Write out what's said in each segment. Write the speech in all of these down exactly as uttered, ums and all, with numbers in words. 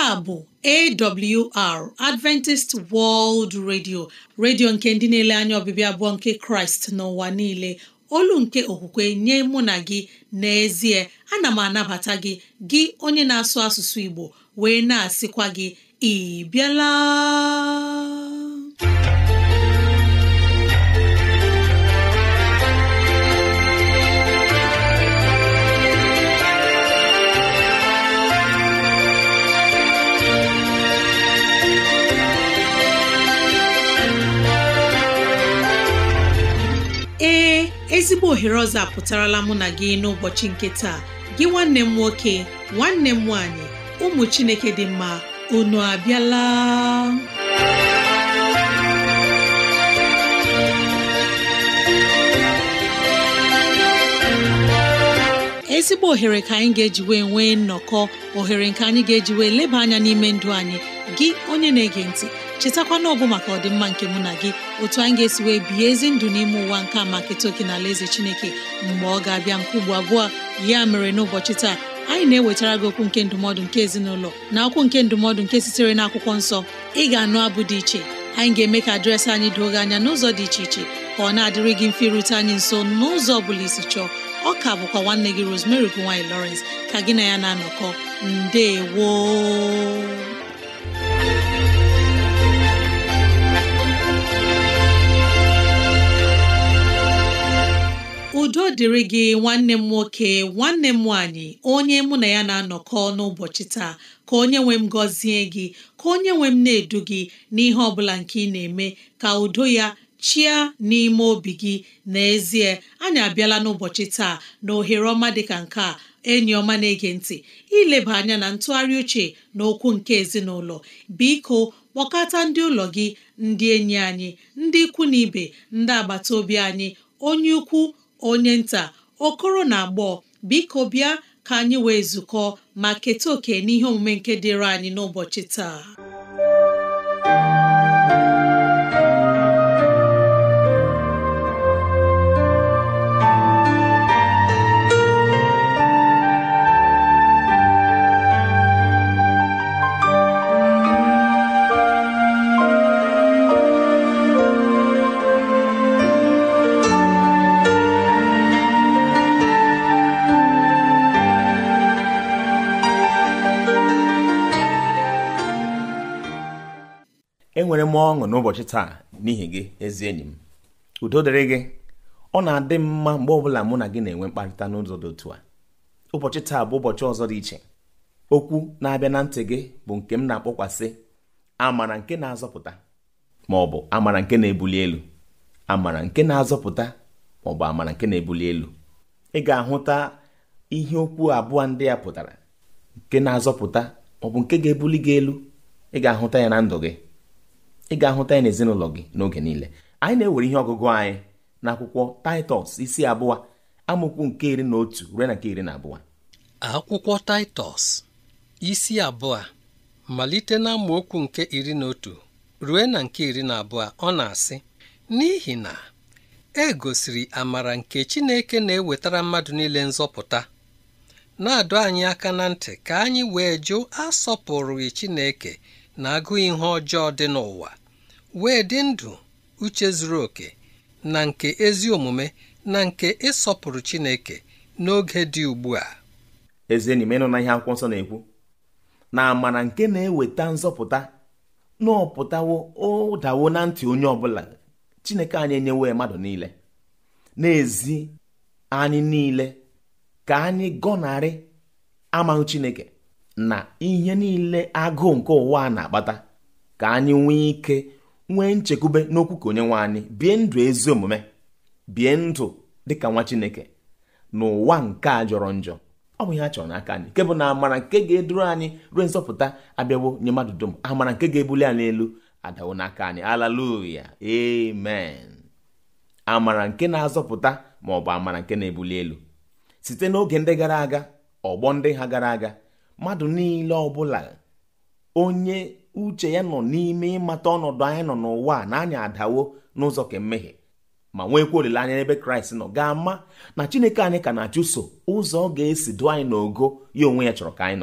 a bụ A W R Adventist World Radio, redio nke ndị na-ele anya ọbịbịa abụọ nke Kraịst n'ụwa niile, olu nke okwukwe nye mụ na gị. N'ezie, ana m anabata gị gị onye na-asụ asụsụ Igbo, wee na-asịkwa gị ị bịala. Ee, ezigbo ohere ọzọ apụtarala mụ na gị n'ụbọchị nke taa. Gị nwanne m nwoke, nwanne m nwanyị, ụmụ Chineke dị mma, unu abịala. Ezigbo ohere ka anyị ga-eji wee nwee nnọkọ, ohere nke anyị ga-eji wee leba anya n'ime ndụ anyị. Gị onye na-ege ntị, chetakwa na ọ bụ maka ọdịmma nke mụ na gị, otu anyị ga-esi wee bie ezi ndụ n'ime ụwa nke a maka etoke na alaeze Chineke mgbe ọ ga-abịa nke ugbo abụọ. Ya mere n'ụbọchị taa, anyị na-ewetara gị okwu nke ndụmọdụ nke ezinụlọ na okwu nke ndụmọdụ nke sitere n'akwụkwọ nsọ. Ị ga-anụ abụ dị iche, anyị ga-eme ka adreesị anyị doo gị anya n'ụzọ dị iche iche, ka ọ na-adịrị gị mfe irute anyị nso n'ụzọ ọ bụla isi chọọ. Ọ ka bụkwa nwanne gị Rosemary Gowany Lawrence ka gị na ya na-anọkọ. Ndewo. Udo dịrị gị nwanne m nwoke, nwanne m nwanyị, onye mụ na ya na-anọkọ n'ụbọchị taa. Ka onye nwe m gọzie gị, ka onye nwe m na-edu gị n'ihe ọ bụla nke ị na-eme, ka udo ya chia n'ime obi gị. N'ezie, anyị abịala n'ụbọchị taa na ohere ọma dịka nke a, enyi ọma na-ege ntị, ileba anya na ntụgharị uche na okwu nke ezinụlọ. Biko kpọkọta ndị ụlọ gị, ndị enyi anyị, ndị ikwu na ibe, ndị agbata obi anyị, onye ukwu onye nta, okoro na agbọghọ. Biko bịa ka anyị wee zukọ ma keta oke n'ihe omume nke dịrị anyị n'ụbọchị taa. Enwere m ọṅụ n'ụbọchị taa n'ihi gị, ezi enyi m. Udo dịrị gị. Ọ na-adị mma mgbe ọbụla mụ na gị na-enwe mkparịta n'ụzọ dị otu a. Ụbọchị taa bụ ụbọchị ọzọ dị iche. Okwu na-abịa na ntị gị bụ nke m na-akpọkwasị amara nke na-azọpụta, ma ọ bụ amara nke na-ebuli elu. Amara nke na-azọpụta ma ọ bụ amara nke na-ebuli elu. Ị ga-ahụta ihe okwu abụọ ndị a pụtara, nke na-azọpụta ma ọ bụ nke ga-ebuli gị elu. Ị ga-ahụta ya na ndụ gị, ị ga-ahụta ya n'ezinụlọ gị n'oge niile. Anyị na-ewere ihe ọgụgụ anyị n'akwụkwọ Taịtọs isi abụọ amaokwu nke iri na otu ruo na nke iri na abụọ. Akwụkwọ Taịtọs isi abụọ malite na amaokwu nke iri na otu ruo na nke iri na abụọ. Ọ na-asị, n'ihi na e gosiri amara nke Chineke na-ewetara mmadụ niile nzọpụta, na-adọ anyị aka na ntị ka anyị wee jụ asọpụrụghị Chineke na agụ ihe ọjọọ dị n'ụwa, wee dị ndụ uche zuru oke na nke ezi omume na nke ịsọpụrụ Chineke n'oge dị ugbu a. Ezi enyi m, ịnụ na ihe akwụkwọ nsọ na-ekwu na amara nke na-eweta nzọpụta na ọpụtawo ụdawo na ntị onye ọbụla. Chineke anyị enyewe mmadụ niile, n'ezi anyị niile, ka anyị gọnarị amaghị Chineke na ihe niile agụụ nke ụwa a na-akpata, ka anyị nwee ike nwee nchekwube n'okwu ka onye nwe anyị, bie ndụ ezi omume, bie ndụ dịka nwa Chineke n'ụwa nke a jọrọ njọ. Ọ bụ ihe a chọrọ n'aka anyị, nke bụ na amara nke ga-eduru anyị ruo nzọpụta abịawo nye mmadụ dum. Amara nke ga-ebuli anyị elu adawo n'aka anyị. Haleluya, amen. Amara nke na-azọpụta ma ọ bụ amara nke na-ebuli elu. Site n'oge ndị gara aga, ọgbọ ndị ha gara aga, mmadụ niile ọbụla onye uche ya nọ n'ime ịmata ọnọdụ anyị nọ n'ụwa na anyị adawo n'ụzọ ke mmehie, ma nwekwa olileanya n'ebe Kraịst nọ, ga-ama na Chineke anyị ka na-achụso ụzọ ọ ga-esi dụ anyị n'ogo ya onwe ya chọrọ ka anyị nọrọ.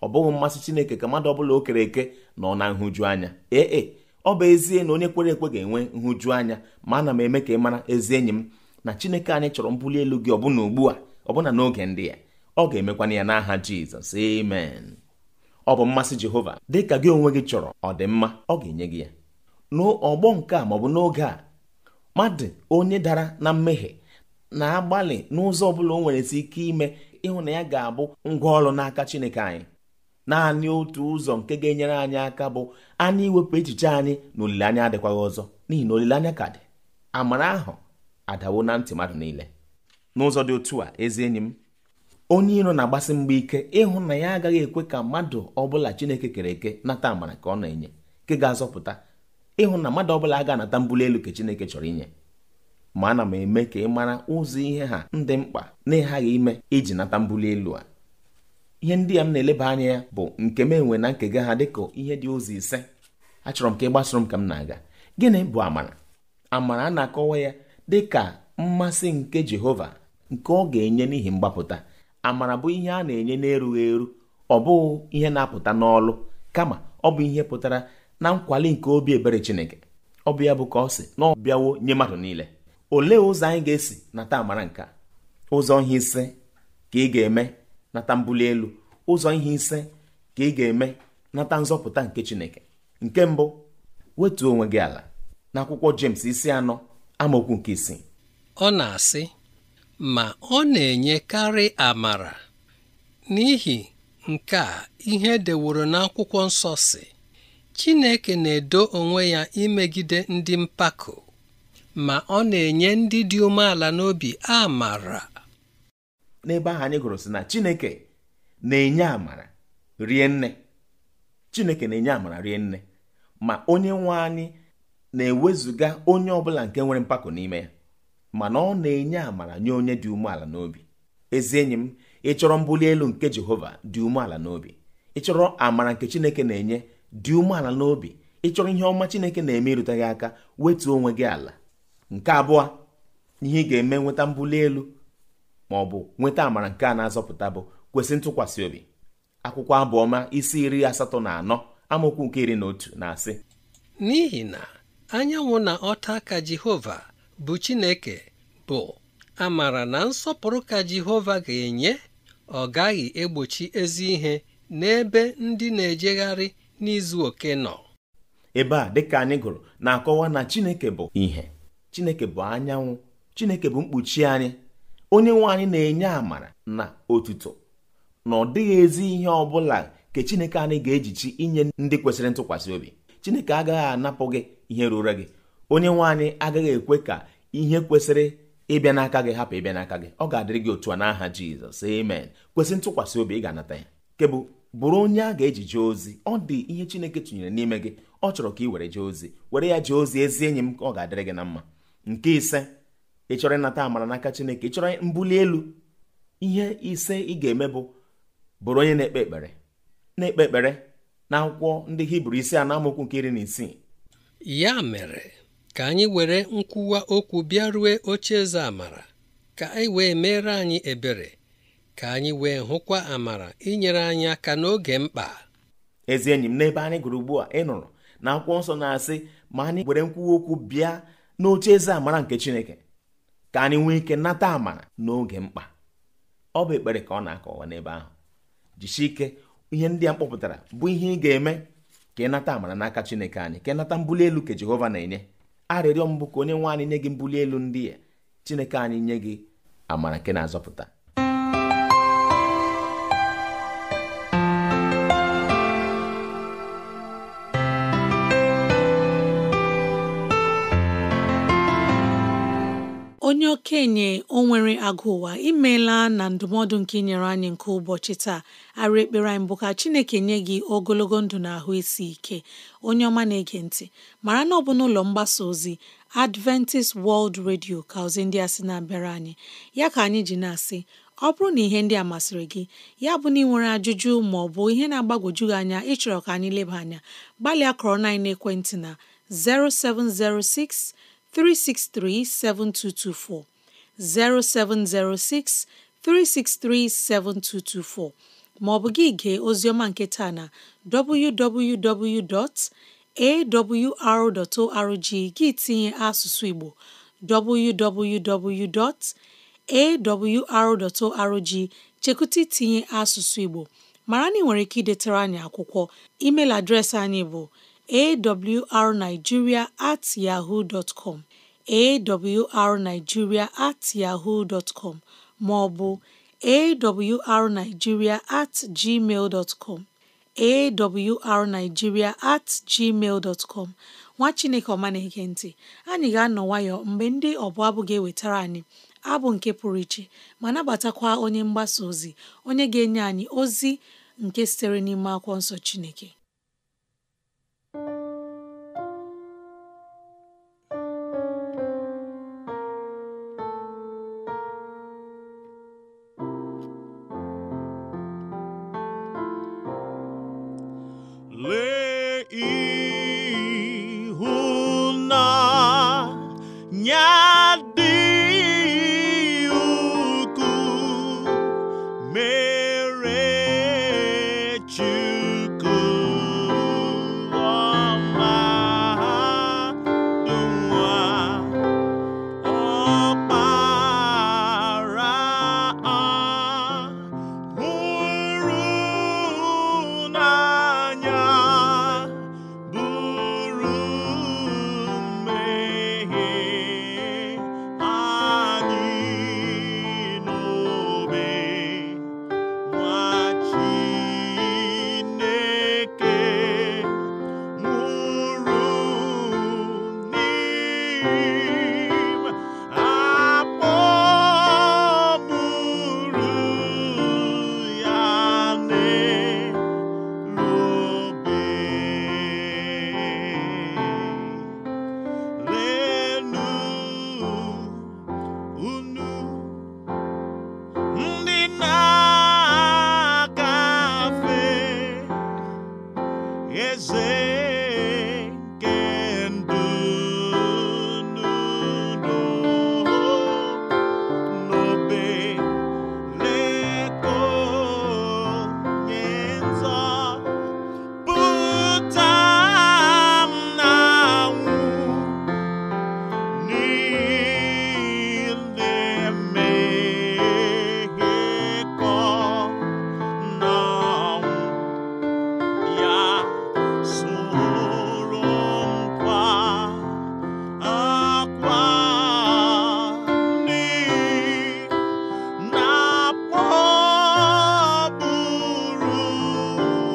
ọ bụghị mmasị Chineke ka mmadụ ọbụla o kere eke nọ na nhụju anya. ee e ọ bụ ezie na onye kwere ekwe ga-enwe nhụju anya, ma ana m eme ka ị mara ezi enyi m na Chineke anyị chọrọ mbuli elu gị ọbụna ugbu a, ọbụna n'oge ndị ya. Ọ ga-emekwana ya n'aha Jizọs, amen. Ọ bụ mmasị Jehova dị ka gị onwe gị chọrọ ọ dị mma, ọ ga-enye gị ya. N'ọgbọ nke a maọbụ n'oge a, mmadụ onye dara na mmehie na-agbalị n'ụzọ ọbụla o nwere si ike ime ịhụ na ya ga-abụ ngwa ọrụ n'aka Chineke anyị. Naanị otu ụzọ nke ga-enyere anyị aka bụ anyị iwepụ echiche anyị na olileanya adịkwaghị ọzọ, n'ihi na olileanya ka dị. Amara ahụ adawo na ntị mmadụ niile. N'ụzọ dị otu a, ezi enyi m, onye iro na-agbasi mgba ike ịhụ na ya agaghị ekwe ka mmadụ ọbụla Chineke kere eke nata amara ka ọ na-enye, nke ga-azọpụta, ịhụ na mmadụ ọbụla a ga-anata mbuli elu ka Chineke chọrọ inye. Ma ana m eme ka ị mara ụzọ ihe ha ndị mkpa na ịghaghị ime iji nata mbuli elu a. Ihe ndị a m na-eleba anya ya bụ nke m enwe na nkega ha dịka ihe dị ụzọ ise. Achọrọ m ka ị gbasoro m ka m na-aga. Gịnị bụ amara? Amara a na-akọwa ya dịka mmasị nke Jehova nke ọ ga-enye n'ihi mgbapụta. Amara bụ ihe a na-enye n'erughị eru, ọ bụghị ihe na-apụta n'ọlụ, kama ọ bụ ihe pụtara na nkwali nke obi ebere Chineke. Ọ bụ ya bụ ka ọ sị na ọ bịawo nye mmadụ niile. Olee ụzọ anyị ga-esi nata amara nke a? Ụzọ ihe ise ka ị ga-eme nata mbuli elu. Ụzọ ihe ise ka ị ga-eme nata nzọpụta nke Chineke. Nke mbụ, wetuo onwe gị ala. N'akwụkwọ James isi anọ amaokwu nke isii, ọ na-asị, ma ọ na-enyekarị amara. N'ihi nke a, ihe deworo n'akwụkwọ nsọ si, Chineke na-edo onwe ya imegide ndị mpako, ma ọ na-enye ndị dị umeala n'obi amara. N'ebe ahụ anyị gụrụ sị na Chineke na-enye amara rie nne. Chineke na-enye amara rie nne, ma onye nwe anyị na-ewezuga onye ọbụla nke nwere mpako n'ime ya, mana ọ na-enye amara nye onye dị umeala n'obi. Ezi enyi m, ị chọrọ mbuli elu nke Jehova dị umeala n'obi. Ị chọrọ amara nke Chineke na-enye dị umeala n'obi. Ị chọrọ ihe ọma Chineke na-eme irute gị aka, wetuo onwe gị ala. Nke abụọ, ihe ị ga-eme nweta mbuli elu ma ọ bụ nweta amara nke a na-azọpụta bụ kwesị ntụkwasị obi. Akwụkwọ Abụọma isi iri asatọ na anọ amaokwu nke iri na otu na-asị, n'ihi na anyanwụ na ọta ka Jehova bụ Chineke bụ amara na nsọpụrụ ka Jehova ga-enye. Ọ gaghị egbochi ezi ihe n'ebe ndị na-ejegharị n'izu oke nọ. Ebe a dịka anyị gụrụ na-akọwa na Chineke bụ ihe, Chineke bụ anyanwụ, Chineke bụ mkpuchi anyị. Onye nwe anyị na-enye amara na otuto, na ọ dịghị ezi ihe ọbụla ka Chineke anyị ga-ejichi inye ndị kwesịrị ntụkwasị obi. Chineke agaghị anapụ gị ihe ruru gị. Onye nwe anyị agaghị ekwe ka ihe kwesịrị ịbịa n'aka gị hapụ ịbịa n'aka gị. Ọ ga-adịrị gị otu a n'aha Jizọs, amen. Kwesị ntụkwasị obi, ị ga-anata ya. Kebụ bụrụ onye a ga-eji jee ozi. Ọ dị ihe Chineke tụnyere n'ime gị, ọ chọrọ ka ị were jee ozi. Were ya jee ozi, ezi enyi m, ọ ga-adịrị gị na mma. Nke ise, ị chọrọ ịnata amara n'aka Chineke, ị chọrọ mbuli elu. Ihe ise ị ga-eme bụ bụrụ onye na-ekpe ekpere. Na-ekpe ekpere n'akwụkwọ ndị Hibru isi anọ amaokwu nke iri na isii. Ya mere ka anyị were nkwuwa okwu bịarue ocheeze amara, ka anyị wee mere anyị ebere, ka anyị wee hụkwa amara inyere anyị aka n'oge mkpa. Ezi enyi m, n'ebe anyị gụrụ ugbu a, ị nụrụ na akwụkwọ nsọ na-asị ma anyị were nkwuwa okwu bịa n'ocheeze amara nke Chineke, ka anyị nwee ike nata amara n'oge mkpa. Ọ bụ ekpere ka ọ na-akọwa n'ebe ahụ. Jisie ike, ihe ndị a mkpọpụtara bụ ihe ị ga-eme ka ị nata amara n'aka Chineke anyị, ka ị nata mbuli elu ka Jehova na-enye. Arịrịọ mbụ ka onye nwe anyị nye gị mbuli elu ndị a, Chineke anyị nye gị amara nke na-azọpụta. onye okenye o nwere agụ ụwa, imeela na ndụmọdụ nke inyere anyị nke ụbọchị taa. Arụ ekpere anyị bụ ka Chineke nye gị ogologo ndụ na ahụ isi ike. Onye ọma na-ege ntị, mara na ọ bụ n'ụlọ mgbasa ozi Adventist World Radio ka ozi ndị a sị na-abịara anyị. Ya ka anyị ji na-asị, ọ bụrụ na ihe ndị a masịrị gị, ya bụ na ị nwere ajụjụ ma ọ bụ ihe na-agbagwoju gị anya ịchọrọ ka anyị leba anya, gbalịa kọrọ na ekwentị na zero seven zero six, three six three, seven two two four, zero seven zero six, three six three, seven two two four, maọbụ gị gee oziọma nke taa na w w w dot a w r dot org gị tinye asụsụ Igbo w w w dot a w r dot org chekwụta itinye asụsụ Igbo mara na ị nwere ike idetara anyị akwụkwọ email adreesị anyị bụ awrnigeria at yahoo dot com awrnigeria at yahoo dot com maọbụ awrnigeria at gmail dot com awrnigeria at gmail dot com nwa Chineke ọma na-ege ntị anyị ga-anọ nwayọ mgbe ndị ọbụ abụ ga-ewetara anyị abụ nke pụrụ iche ma nabatakwa onye mgbasa ozi onye ga-enye anyị ozi nke sitere n'ime akwụkwọ nsọ Chineke. Lee ịhụnanya dị ukwuu mere Chukwu ọmụmadụ nwa ọkpara hụrụ n'anya buru mmehie anyị n'obe nwa Chineke nwụrụ n'ime akpọgburu ya n'elu obe. Leenụ unu ndị na-agafe eze nke ndụ n'udo n'obe leko onye nzọpụta m na-anwụ niile mmehie kọ n'ọnwụ ya soro nkwa akwa n'ihi na-akpọgburu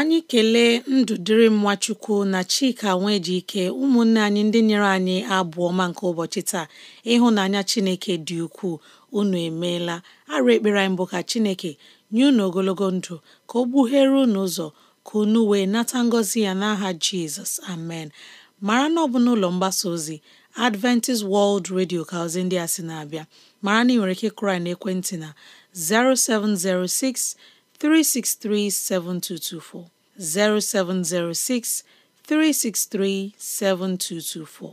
anyị kelee Ndụdịrị Nwachukwu na Chika Nwejike, ụmụnne anyị ndị nyere anyị abụ ọma nke ụbọchị taa. Ịhụnanya Chineke dị ukwuu, unu emeela. Arụ ekpere anyị bụ ka Chineke nye unu ogologo ndụ, ka o gbughere unu ụzọ, ka unu wee nata ngọzi ya n'aha Jizọs, amen. Mara na ọ bụ n'ụlọ mgbasa ozi Adventist World Radio ka ozi ndị a sị na-abịa. Mara na ị nwere ike kụrụ anyị n'ekwentị na zero seven zero six, three six three, seven two two four, zero seven zero six, three six three, seven two two four.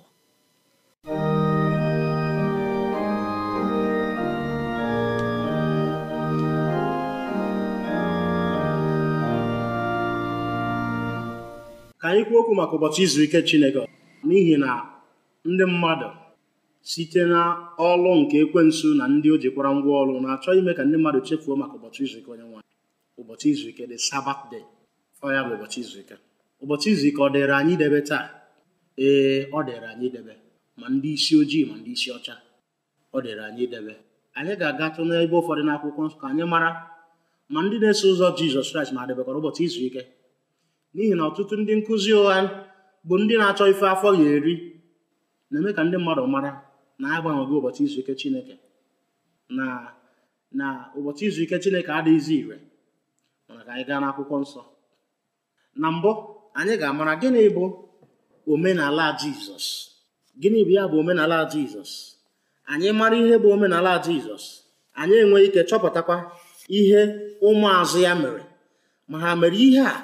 Ka anyị kwuo okwu maka ụbọchị izu ike Chineke, n'ihi na ndị mmadụ site na ọlụ nke ekwensu na ndị o jikwara ngwa ọlụ na-achọ ime ka ndị mmadụ chefuo maka ụbọchị izu ike Onyenwe anyị. Ụbọchị izu ike dị Sabbath day, ọ ya bụ ụbọchị izu ike. Ụbọchị izu ike ọ dịrị anyị debe taa? Ee, ọ dịrị anyị debe, ma ndị isi ojii ma ndị isi ọcha, ọ dịrị anyị debe. Anyị ga-agatụ n'ebe ụfọdụ n'akwụkwọ nsọ ka anyị mara ma ndị na-eso ụzọ Jizọs Kraịst ma debekwara ụbọchị izu ike. N'ihi na ọtụtụ ndị nkụzi ụgha bụ ndị na-achọ ife afọ ya eri na-eme ka ndị mmadụ mara na agbanweghị ụbọchị izu ike Chineke, na na ụbọchị izu ike Chineke adịghịzi ire. Mana ka anyị gaa n'akwụkwọ nsọ. Na mbụ, anyị ga-amara gịnị bụ omenala Jizọs. Gịnị bụ ya bụ omenala Jizọs? Anyị mara ihe bụ omenala Jizọs, anyị enweghị ike chọpụtakwa ihe ụmụazụ ya mere, ma ha mere ihe a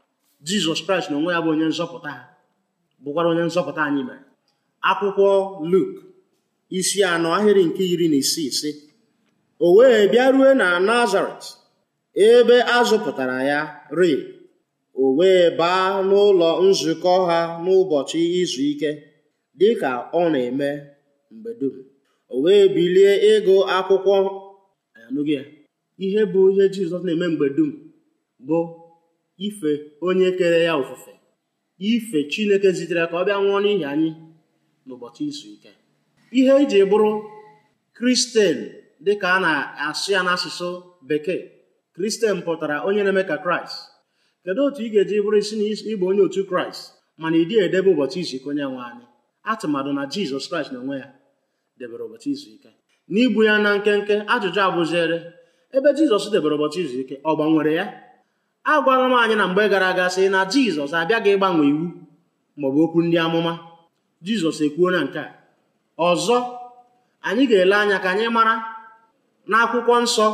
Jizọs Kraịst na onwe ya bụ onye nzọpụta ha, bụkwara onye nzọpụta anyị mere. Akwụkwọ Luk isi anọ ahịrị nke iri na isii sị, o wee bịarue na Nazaret ebe a zụpụtara ya rịị, o wee baa n'ụlọ nzukọ ha n'ụbọchị izu ike dịka ọ na-eme mgbe dum. O wee bilie ịgụ akwụkwọ. Anụghị ya? Ihe bụ ihe Jizọs na-eme mgbe dum bụ ife onye kere ya ofufe, ife Chineke zitere ka ọ bịa nwụọ n'ihi anyị n'ụbọchị izu ike. Ihe iji bụrụ Kristian dịka a na-asụ ya n'asụsụ Bekee, Kristian pụtara onye na-eme ka Kraịst. Kedu otu ị ga-eji bụrụ isi na ịbụ onye otu Kraịst mana ị dịghị edebe ụbọchị izu ike onye nwe anyị? Atụmadụ na Jizọs Kraịst na onwe ya debere ụbọchị izu ike. N'ibu ya na nkenke, ajụjụ abụziere, ebe Jizọs debere ụbọchị izu ike, ọ gbanwere ya? A gwara m anyị na mgbe gara aga sị na Jizọs abịaghị ịgbanwe iwu maọbụ okwu ndị amụma. Jizọs ekwuo na nke a. Ọzọ, anyị ga-ele anya ka anyị mara n'akwụkwọ nsọ,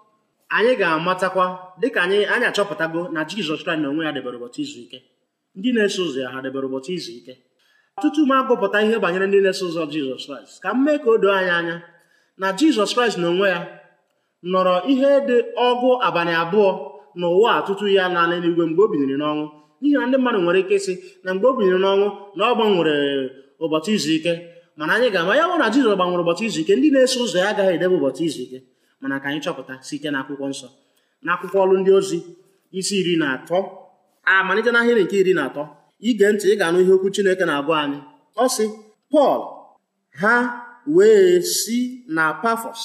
anyị ga-amatakwa dịka anyị anyị achọpụtago na Jizọs Kraịst na onwe ya debere ụbọchị izu ike. Ndị na-eso ụzọ ya ha debere ụbọchị izu ike. Tutu m agụpụta ihe banyere ndị na-eso ụzọ Jizọs Kraịst, ka m mee ka o doo anyị anya na Jizọs Kraịst na onwe ya nọrọ ihe dị ọgụ abalị abụọ n'ụwa a tutu ya n'ala eluigwe mgbe o binyere n'ọnwụ. N'ihi na ndị mmadụ nwere ike ịsị na mgbe o binyere n'ọnwụ na ọ gbanwere ụbọchị izu ike, mana anyị ga-ama ya bụ na Jizọs gbanwere ụbọchị izu ike, ndị na-eso ụzọ ya agaghị edebe ụbọchị izu ike. Mana ka anyị chọpụta site n'akwụkwọ nsọ, n'akwụkwọ Ọrụ Ndị Ozi isi iri na atọ, amalite n'ahịrị nke iri na atọ. Ige ntị, ị ga-anụ ihe okwu Chineke na-agwa anyị. Ọ sị, Pọl ha wee si na Pafọs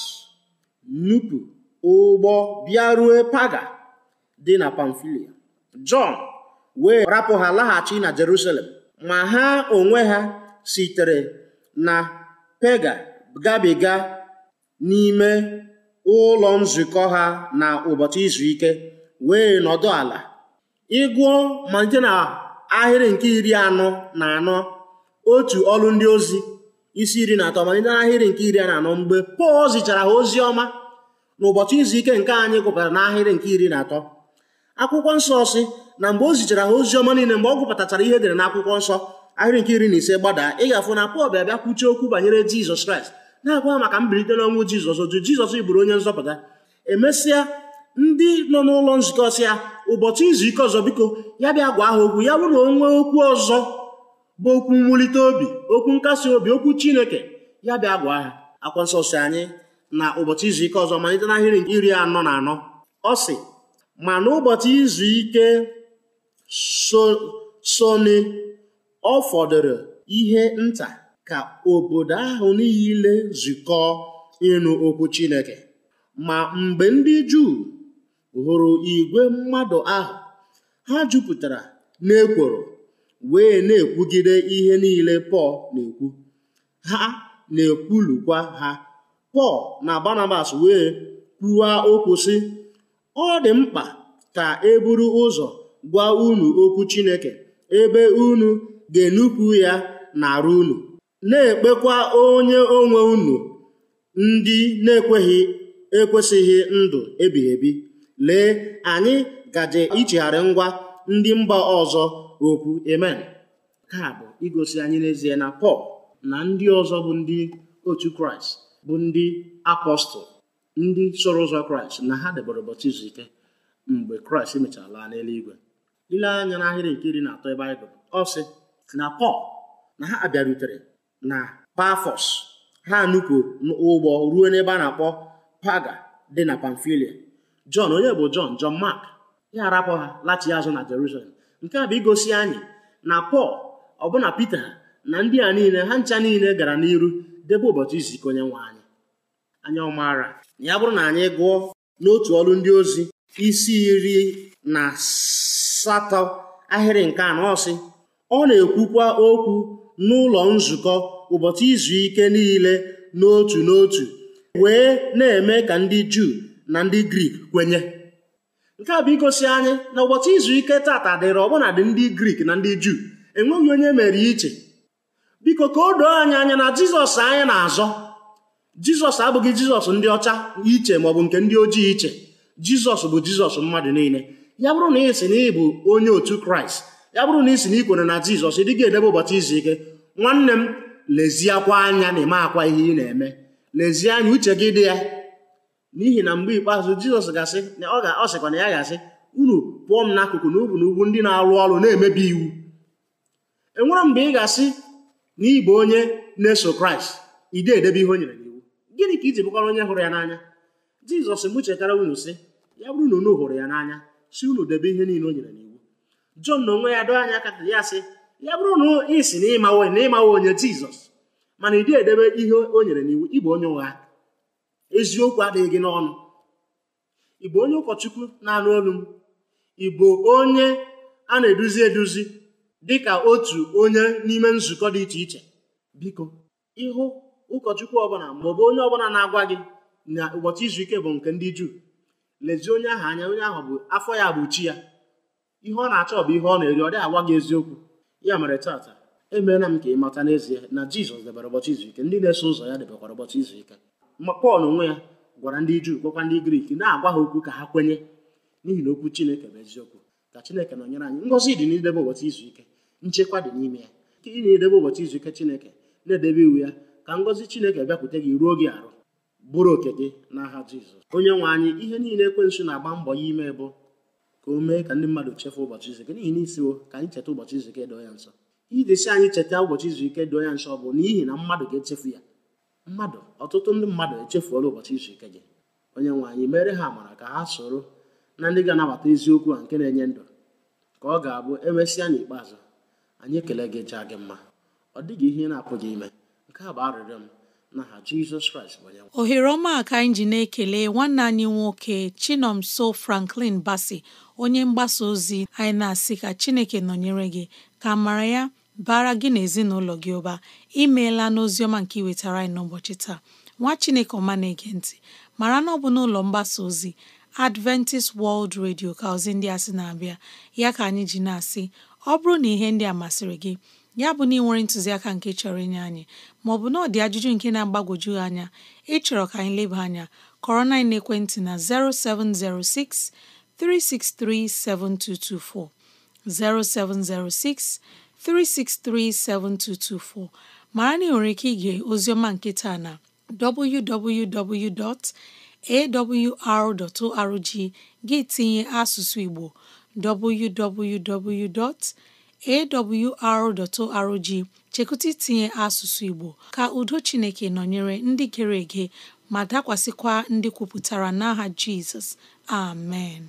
nupụ ụgbọ bịarue Paga dị na Pamfilia. Jọn wee rapụ ha laghachi na Jerusalem, ma ha onwe ha sitere na Pega gabiga n'ime ụlọ nzukọ ha na ụbọchị izu ike wee nọdụ ala. Ịgụọ malite na ahịrị nke iri anọ na anọ otu Ọrụ Ndị Ozi isi iri na atọ malite na ahịrị nke iri na anọ, mgbe Pọl zichara ha ozi ọma n'ụbọchị izu ike nke anyị gụpụtara n'ahịrị nke iri na atọ. Akwụkwọ nsọ sị na mgbe o zichara ha ozi ọma niile, mgbe ọ gụpụtachara ihe edere n'akwụkwọ nsọ, ahịrị nke iri na ise gbadaa, ị ga-afụ na Pọl bịa bịa kwuchie okwu banyere Jizọs Kraịst, na-agwa ha maka mbilite n'ọnwụ Jizọs, otu Jizọs bụrụ onye nzọpụta. Emesịa, ndị nọ n'ụlọ nzukọ sị ya, ụbọchị izu ike ọzọ biko ya bịa gwa ha okwu, ya bụrụ na o nwee okwu ọzọ bụ okwu mwulite obi, okwu nkasi obi, okwu Chineke, ya bịa gwa ha. Akwụkwọ nsọ sị anyị na ụbọchị izu ike ọzọ malite n'ahịrị iri anọ na anọ, ọ sị, ma n'ụbọchị izu ike so soni ọ fọdụrụ ihe nta ka obodo ahụ niile zukọọ ịnụ okwu Chineke. Ma mgbe ndị Juu hụrụ igwe mmadụ ahụ, ha jupụtara n'ekworo wee na-ekwugide ihe niile Pọl na-ekwu. Ha na-ekwulukwa ha. Pọl na Barnabas wee kwuwa okwu sị, ọ dị mkpa ka e buru ụzọ gwa unu okwu Chineke ebe unu ga-enupụ ya n'arụ unu, na-ekpekwa onye onwe unu ndị na-ekweghị ekwesịghị ndụ ebighị ebi. Lee, anyị gaje ichegharị ngwa ndị mba ọzọ okwu. Amen. Ka bụ igosi anyị n'ezie na Pọl na ndị ọzọ bụ ndị otu Kraịst, bụ ndị apọstọl, ndị soro ụzọ Kraịst, na ha debere ụbọchị izu ike mgbe Kraịst mechara laa n'eluigwe. Ile anya n'ahịrị nke iri na atọ ebe anyị gụrụ, ọ sị na Pọl na ha bịarutere na Pafọs, ha nupụ ụgbọ ruo n'ebe a na-akpọ Paga dị na Pamfilia. Jọn, onye bụ Jọn? Jọn Mark, ya arapụ ha lachi azụ na Jerusalem. Nke a bụ igosi anyị na Pọl, ọbụna Pita na ndị a niile, ha ncha niile gara n'iru debe ụbọchị izu ike onye nwe anyị. Anya ọmara ya bụrụ na anyị gụọ n'otu ọrụ ndị ozi isi iri na asatọ ahịrị nke anọ, ọ sị, ọ na-ekwukwa okwu n'ụlọ nzukọ ụbọchị izu ike niile n'otu n'otu, wee na-eme ka ndị Juu na ndị Grik kwenye. Nke a bụ igosi anyị na ụbọchị izu ike tata dịrị ọbụna dị ndị Grik na ndị Juu, enweghị onye mere iche. Biko ka o doo anyị anya na Jizọs anyị na-azọ, Jizọs abụghị Jizọs ndị ọcha iche maọbụ nke ndị ojii iche. Jizọs bụ Jizọs mmadụ niile. Ya bụrụ na ị sị na ị bụ onye otu Kraịst, ya bụrụ na ị sị na ị kwere na Jizọs, ị dịghị edebe ụbọchị izu ike, nwanne m, leziakwa anya na ime akwa ihe ị na-eme. Lezie anya, uche gị dị ya, n'ihi na mgbe ikpeazụ Jizọs gasị na ọ ga ọ sịkwa na ya gasị, unu pụọ m n'akụkụ na ugwu na ugwu ndị na-alụ ọrụ na-emebi iwu. Enwere mgbe ị gasị na ị bụ onye na-eso Kraịst, ide edebe ihe o nyere n'iwu. Gịnị ka iji bụkwara onye hụrụ ya n'anya? Jizọs mụ chetara unu sị, ya bụrụ na unu hụrụ ya n'anya, si unu debe ihe niile o nyere n'iwu. Jọn na onwe ya doo anya aka ya sị, ya bụrụ na ị sị na ịmawe na ịmawe onye Jizọs, mana ị dị edebe ihe o nyere n'iwu, ị bụ onye ụgha. Eziokwu adịghị gị n'ọnụ. Ị bụ onye ụkọchukwu na-anụ olu m, ị bụ onye a na-eduzi eduzi dịka otu onye n'ime nzukọ dị iche iche. Biko, ịhụ ụkọchukwu ọbụla maọbụ onye ọbụla na-agwa gị na ụbọchị izu ike bụ nke ndị Juu, lezie onye ahụ anya. Onye ahụ bụ afọ ya bụ chi ya, ihe ọ na-achọ bụ ihe ọ na-eri, ọ dịghị agwa gị eziokwu. Ya mere tata, emeela m ka ị mata n'ezie na Jizọs debere ụbọchị izu ike, ndị na-eso ụzọ ya debekwara ụbọchị izu ike. Ma Pọl onwe ya gwara ndị Juu, gwakwa ndị Grik, na-agwa ha okwu ka ha kwenye, n'ihi na okwu Chineke bụ eziokwu. Ka Chineke nọnyere anyị. Ngọzi dị n'idebe ụbọchị izu ike, nchekwa dị n'ime ya. Ị na-edebe ụbọchị izu ike Chineke, na-edebe iwu ya, ka ngọzi Chineke bịakwute gị, ruo gị arụ, bụrụ oke gị n'aha Jizọs. Onye nwe anyị, ihe niile ekwensu na-agba mbọ ya ime bụ ka o mee ka ndị mmadụ chefu ụbọchị izu ike, n'ihi na isiwo ka anyị cheta ụbọchị izu ike doo ya nsọ. Ijesi anyị cheta ụbọchị izu ike doo ya nsọ bụ n'ihi na mmadụ ga-echefu ya. Mmadụ, ọtụtụ ndị mmadụ echefuola ụbọchị izu ike gị. Onye nwe anyị, mere ha amara ka ha soro na ndị ga-anabata eziokwu a nke na-enye ndụ, ka ọ ga-abụ emesịa n'ikpeazụ anyị ekele gị, jaa gị mma. Ọ dịghị ihe na-apụghị ime. Nke a bụ arịrịọ m n'aha Jizọs Kraịst bụ onye nwe. Ohere ọma ka anyị ji na-ekele nwanne anyị nwoke Chinomso Franklin Bassey, onye mgbasa ozi. Anyị na-asị ka Chineke nọnyere gị, ka amara ya bara gị na ezinụlọ gị ụba. Imeela n'ozi ọma nke iwetara anyị n'ụbọchị taa. Nwa Chineke ọma na-ege ntị, mara na ọ bụ n'ụlọ mgbasa ozi Adventist World Radio ka ozi ndị a sị na-abịa. Ya ka anyị ji na-asị, ọ bụrụ na ihe ndị a masịrị gị, ya bụ na ị nwere ntụziaka nke chọrọ inye anyị, maọbụ na ọ dị ajụjụ nke na-agbagwoju anya, ịchọrọ ka anyị leba anya, kọrọ na ekwentị na zero seven zero six, three six three, seven two two four, zero seven zero six, three six three, seven two two four. Mara na ị nwere ike ige oziọma nke taa na w w w dot a w r dot org, gị tinye asụsụ Igbo, w w w dot a w r dot org. Chekwụta itinye asụsụ Igbo. Ka udo Chineke nọnyere ndị gere ege, ma dakwasịkwa ndị kwupụtara n'aha Jizọs. Amen.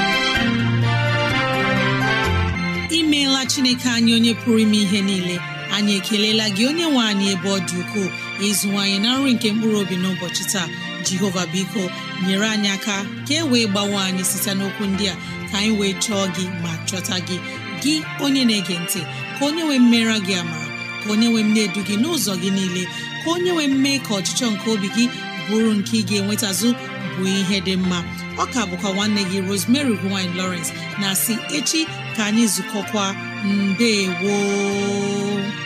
Imeela Chineke anyị onye pụrụ ime ihe niile. anyị ekelela gị onye nwe anyị ebe ọ dị ukwuu ịzụwanyị na nri nke mkpụrụ obi n'ụbọchị taa. Jehova biko nyere anyị aka ka e wee gbawe anyị site n'okwu ndị a, ka anyị wee chọọ gị ma chọta gị gị onye na-ege ntị, ka onye nwee mmera gị amara, ka onye nwee m na-edu gị n'ụzọ gị niile, ka onye nwee mme ka ọchịchọ nke obi gị bụrụ nke ị ga-enwetazụ bụ ihe dị mma. Ọ ka bụkwa nwanne gị Rosemary Gine Lawrence na si echi ka anyị zukọkwa. Ndewo.